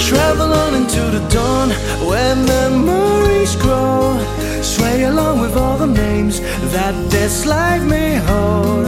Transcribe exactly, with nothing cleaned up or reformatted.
Travel on into the dawn where memories grow. Sway along with all the names that this life may hold.